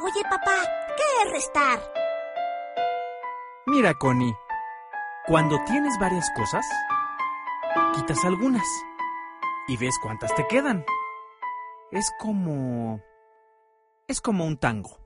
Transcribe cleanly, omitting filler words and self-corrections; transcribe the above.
Oye, papá, ¿qué es restar? Mira, Connie, cuando tienes varias cosas, quitas algunas y ves cuántas te quedan. Es como un tango.